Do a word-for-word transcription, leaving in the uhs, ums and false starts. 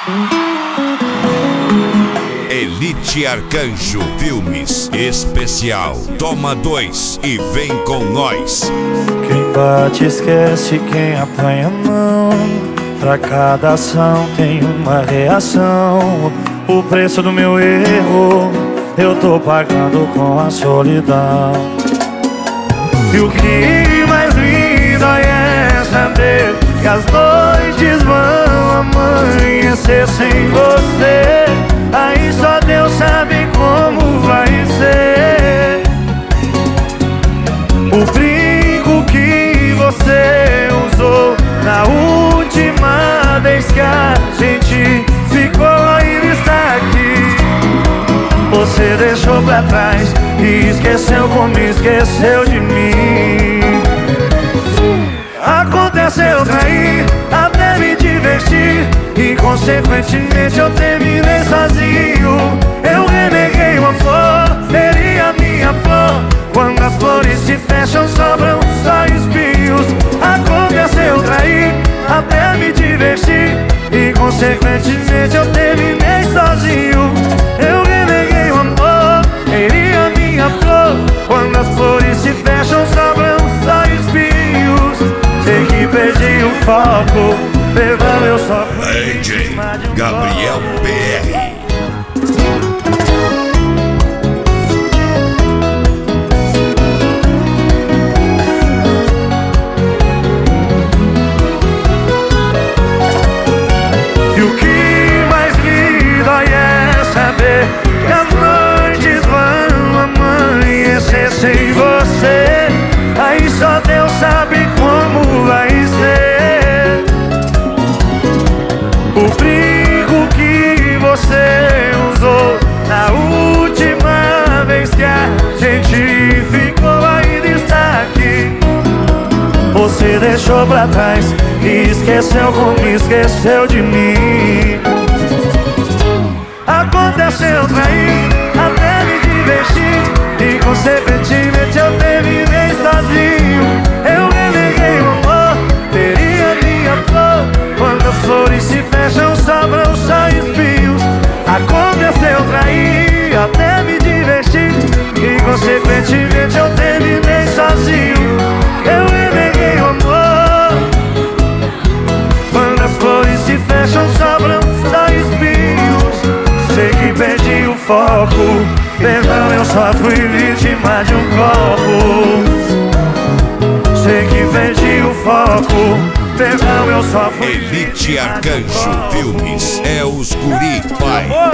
Elite Arcanjo Filmes Especial. Toma dois e vem com nós. Quem bate esquece, quem apanha não. Pra cada ação tem uma reação. O preço do meu erro eu tô pagando com a solidão. E o que mais lindo é saber que as noites vão amanhecer sem você. Aí só Deus sabe como vai ser. O brinco que você usou na última vez que a gente ficou ainda está aqui. Você deixou pra trás e esqueceu como esqueceu de mim. Aconteceu trair, até me divertir, e consequentemente eu terminei sozinho. Eu reneguei uma flor, feri a minha flor. Quando as flores se fecham sobram só espinhos. Aconteceu trair, até me divertir, e consequentemente eu terminei sozinho. Eu reneguei o amor, feri a minha flor. Quando as flores se fecham sobram só espinhos. Sei que perdi o foco, perdão, eu só fui D J vítima de um Gabriel golpe. B R. E o que mais me dói é saber que as noites vão amanhecer sem você. Aí só Deus sabe como vai ser. O brinco que você usou na última vez que a gente ficou ainda está aqui. Você deixou pra trás e esqueceu como esqueceu de mim. Aconteceu trair, até me divertir, e consequentemente eu terminei sozinho. Eu reneguei o amor, feri a minha flor. Quando as flores se fecham sobram só espinhos. Aconteceu trair, até me divertir, e consequentemente eu terminei sozinho. Eu reneguei o amor. Quando as flores se fecham sobram só espinhos. Sei que perdi o foco, perdão, eu só fui vítima de um copo. Sei que perdi o foco, perdão, eu só fui Elite vítima de um Arcanjo copo. Filmes é os guri, pai.